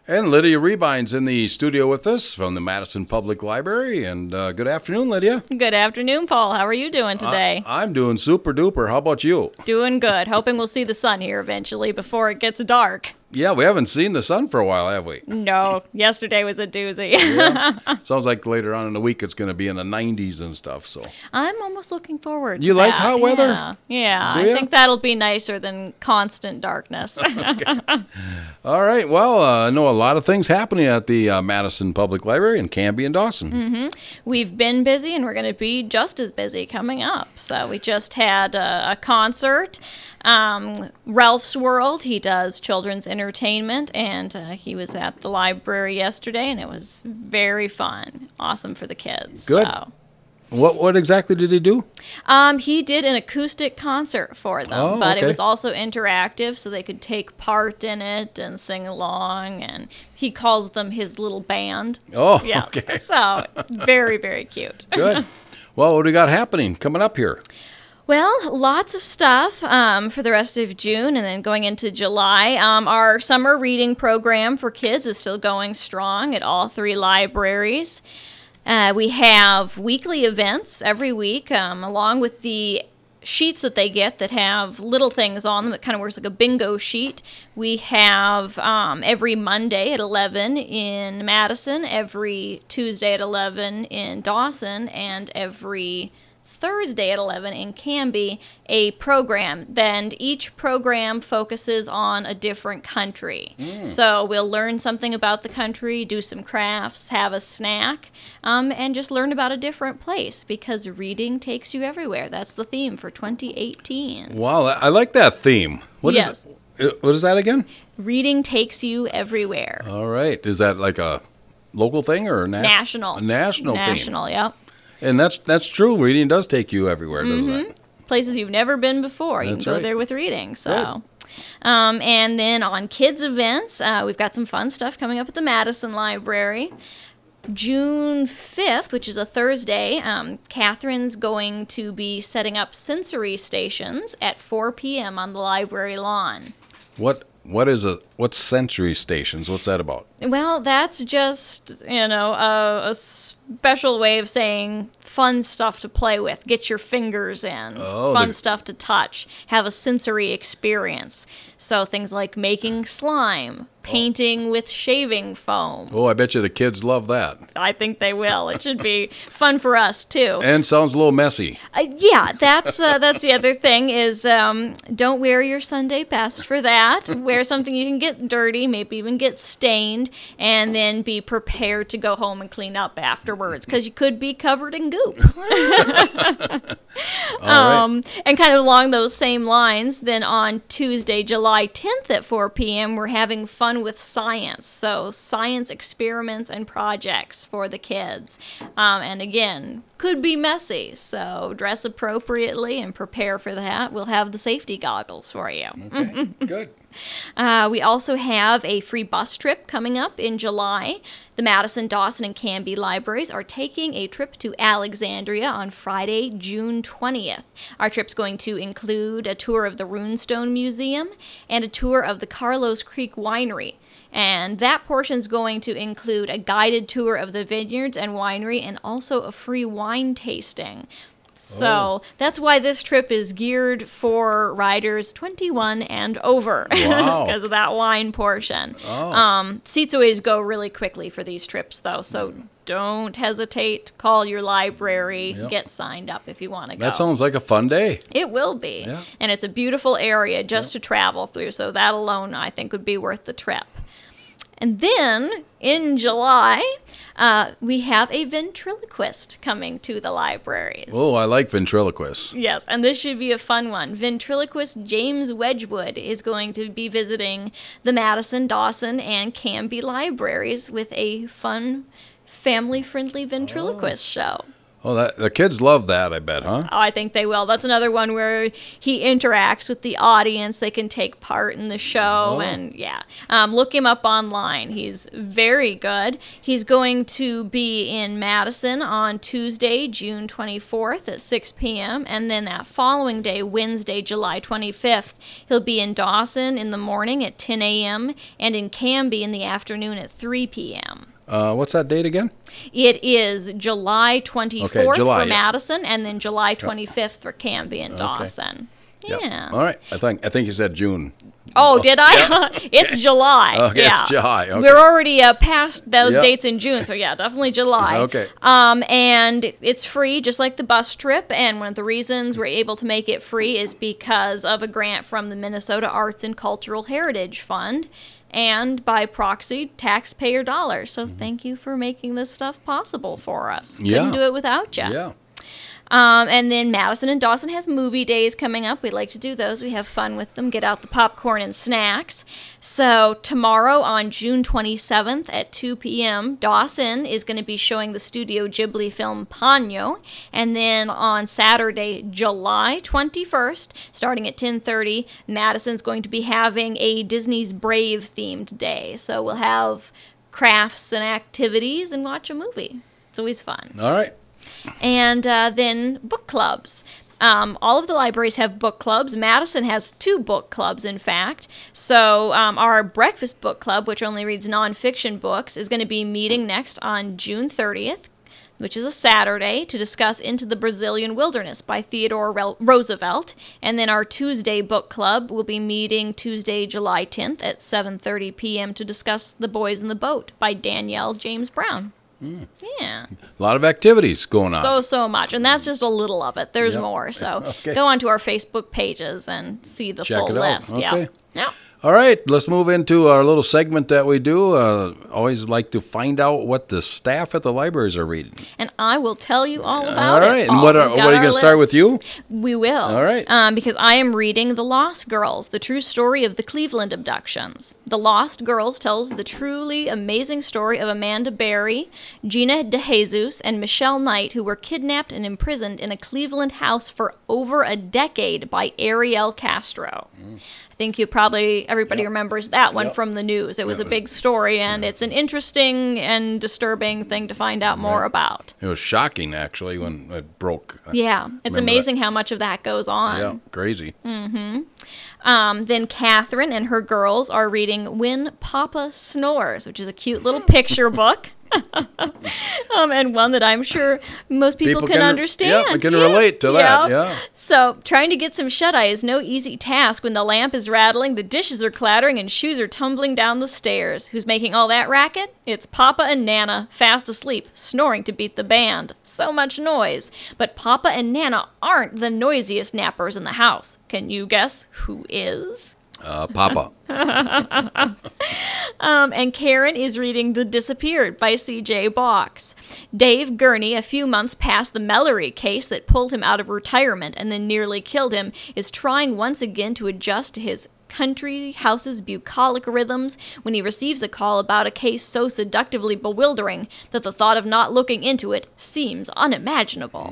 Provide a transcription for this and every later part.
And Lydia Rebine's in the studio with us from the Madison Public Library. And good afternoon, Lydia. Good afternoon, Paul. How are you doing today? I'm doing super duper. How about you? Doing good. Hoping we'll see the sun here eventually before it gets dark. Yeah, we haven't seen the sun for a while, have we? No, yesterday was a doozy. Yeah. Sounds like later on in the week it's going to be in the 90s and stuff. So I'm almost looking forward to You like that. hot weather? Yeah. Do I ya? think that'll be nicer than constant darkness. All right. Well, I know a lot of things happening at the Madison Public Library in Canby and Dawson. We've been busy, and we're going to be just as busy coming up. So we just had a concert. Ralph's World, he does children's entertainment, and he was at the library yesterday, and it was very fun. Awesome for the kids. Good. So. What exactly did he do? He did an acoustic concert for them, Oh, but okay. it was also interactive, so they could take part in it and sing along, and he calls them his little band. Oh, Yeah, okay. so very, very cute. Good. Well, what do we got happening coming up here? Well, lots of stuff for the rest of June and then going into July. Our summer reading program for kids is still going strong at all three libraries. We have weekly events every week, along with the sheets that they get that have little things on them. It kind of works like a bingo sheet. We have every Monday at 11 in Madison, every Tuesday at 11 in Dawson, and every Thursday at 11 in Canby, a program. Then each program focuses on a different country. So we'll learn something about the country, do some crafts, have a snack, and just learn about a different place because reading takes you everywhere. That's the theme for 2018. Wow, I like that theme. What is Yes. it? What is that again? Reading takes you everywhere. All right. Is that like a local thing or a National. A national theme? National, yep. And that's true. Reading does take you everywhere, doesn't it? Places you've never been before. You That's can go right. there with reading. So, and then on kids events, we've got some fun stuff coming up at the Madison Library. June 5th, which is a Thursday, Catherine's going to be setting up sensory stations at 4 p.m. on the library lawn. What's sensory stations? What's that about? Well, that's just, a special way of saying fun stuff to play with. Get your fingers in. Oh, Fun stuff to touch. Have a sensory experience. So things like making slime, painting with shaving foam. Oh, I bet you the kids love that. I think they will. It should be fun for us, too. And sounds a little messy. Yeah, that's the other thing is don't wear your Sunday best for that. Wear something you can get dirty, maybe even get stained, and then be prepared to go home and clean up afterwards because you could be covered in goop. All right. And kind of along those same lines, then on Tuesday, July 10th at 4 p.m., we're having fun with science. So science experiments and projects for the kids. And again, could be messy. So dress appropriately and prepare for that. We'll have the safety goggles for you. Okay, good. We also have a free bus trip coming up in July. The Madison, Dawson, and Canby libraries are taking a trip to Alexandria on Friday, June 20th. Our trip's going to include a tour of the Runestone Museum and a tour of the Carlos Creek Winery. And that portion's going to include a guided tour of the vineyards and winery and also a free wine tasting. So that's why this trip is geared for riders 21 and over Wow. because of that wine portion. Oh. Seats always go really quickly for these trips, though, so don't hesitate. Call your library. Yep. Get signed up if you want to go. That sounds like a fun day. It will be. Yeah. And it's a beautiful area just to travel through, so that alone, I think, would be worth the trip. And then in July, we have a ventriloquist coming to the libraries. Oh, I like ventriloquists. Yes, and this should be a fun one. Ventriloquist James Wedgwood is going to be visiting the Madison, Dawson, and Canby libraries with a fun, family-friendly ventriloquist show. Oh, the kids love that, I bet, huh? Oh, I think they will. That's another one where he interacts with the audience. They can take part in the show, and yeah. Look him up online. He's very good. He's going to be in Madison on Tuesday, June 24th at 6 p.m., and then that following day, Wednesday, July 25th, he'll be in Dawson in the morning at 10 a.m. and in Canby in the afternoon at 3 p.m. What's that date again? It is July 24th July, for Madison, and then July 25th for Canby and Dawson. Yep. Yeah. All right. I think you said June. Oh, did I? It's July. Okay, yeah. it's July. Okay. We're already past those dates in June, so yeah, definitely July. Okay. And it's free, just like the bus trip. And one of the reasons we're able to make it free is because of a grant from the Minnesota Arts and Cultural Heritage Fund. And by proxy, taxpayer dollars. So thank you for making this stuff possible for us. Couldn't do it without you. Yeah. And then Madison and Dawson has movie days coming up. We like to do those. We have fun with them, get out the popcorn and snacks. So tomorrow on June 27th at 2 p.m., Dawson is going to be showing the Studio Ghibli film Ponyo. And then on Saturday, July 21st, starting at 10:30, Madison's going to be having a Disney's Brave themed day. So we'll have crafts and activities and watch a movie. It's always fun. All right. And then book clubs. All of the libraries have book clubs. Madison has 2 book clubs, in fact. So our breakfast book club, which only reads nonfiction books, is going to be meeting next on June 30th, which is a Saturday, to discuss Into the Brazilian Wilderness by Theodore Roosevelt. And then our Tuesday book club will be meeting Tuesday, July 10th at 7:30 p.m. to discuss The Boys in the Boat by Danielle James Brown. Yeah. A lot of activities going on. So much. And that's just a little of it. There's more. So go onto our Facebook pages and see the Check full it out. list. Okay. Yeah. All right, let's move into our little segment that we do. Always like to find out what the staff at the libraries are reading. And I will tell you all about it. All right, and Paul. what are you going to start with you? We will. All right. Because I am reading The Lost Girls, the true story of the Cleveland abductions. The Lost Girls tells the truly amazing story of Amanda Berry, Gina DeJesus, and Michelle Knight, who were kidnapped and imprisoned in a Cleveland house for over a decade by Ariel Castro. I think everybody remembers that one from the news. It was a big story, and it's an interesting and disturbing thing to find out more about. It was shocking, actually, when it broke. Yeah, it's amazing how much of that goes on. Yeah, crazy. Then Catherine and her girls are reading When Papa Snores, which is a cute little picture book. And one that I'm sure most people can understand. Yeah, we can relate to that, yeah. So, trying to get some shut-eye is no easy task when the lamp is rattling, the dishes are clattering, and shoes are tumbling down the stairs. Who's making all that racket? It's Papa and Nana, fast asleep, snoring to beat the band. So much noise. But Papa and Nana aren't the noisiest nappers in the house. Can you guess who is? Papa. And Karen is reading The Disappeared by C.J. Box. Dave Gurney, a few months past the Mellery case that pulled him out of retirement and then nearly killed him, is trying once again to adjust to his country house's bucolic rhythms when he receives a call about a case so seductively bewildering that the thought of not looking into it seems unimaginable.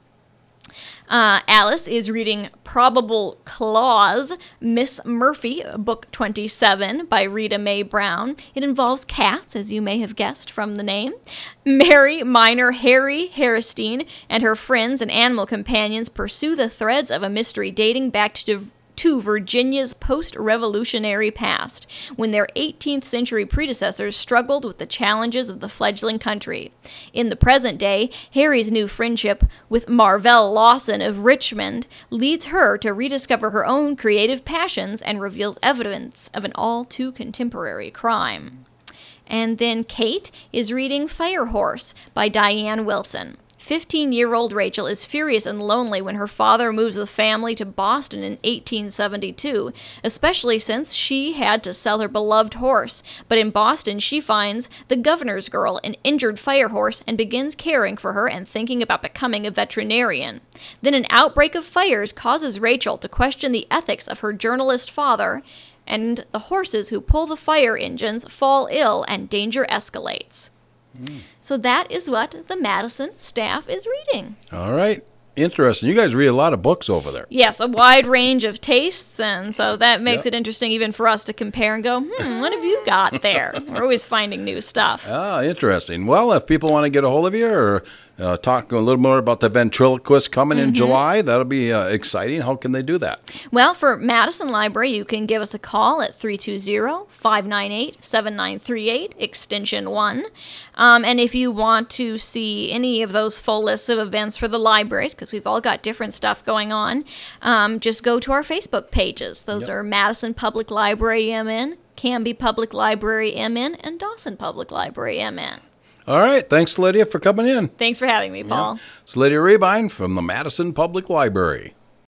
Alice is reading Probable Clause, Miss Murphy, Book 27 by Rita Mae Brown. It involves cats, as you may have guessed from the name. Mary Minor Harry Harristine and her friends and animal companions pursue the threads of a mystery dating back to Virginia's post-revolutionary past, when their 18th century predecessors struggled with the challenges of the fledgling country. In the present day, Harry's new friendship with Marvell Lawson of Richmond leads her to rediscover her own creative passions and reveals evidence of an all-too-contemporary crime. And then Kate is reading Firehorse by Diane Wilson. 15-year-old Rachel is furious and lonely when her father moves the family to Boston in 1872, especially since she had to sell her beloved horse. But in Boston, she finds the governor's girl, an injured fire horse, and begins caring for her and thinking about becoming a veterinarian. Then an outbreak of fires causes Rachel to question the ethics of her journalist father, and the horses who pull the fire engines fall ill and danger escalates. So that is what the Madison staff is reading. All right. Interesting. You guys read a lot of books over there. Yes, a wide range of tastes, and so that makes it interesting even for us to compare and go, what have you got there? We're always finding new stuff. Ah, interesting. Well, if people want to get a hold of you or talk a little more about the ventriloquist coming in July, that'll be exciting. How can they do that? Well, for Madison Library, you can give us a call at 320-598-7938, extension 1. And if you want to see any of those full lists of events for the libraries, because we've all got different stuff going on, just go to our Facebook pages. Those are Madison Public Library MN, Canby Public Library MN, and Dawson Public Library MN. All right. Thanks, Lydia, for coming in. Thanks for having me, Paul. It's Lydia Rebine from the Madison Public Library.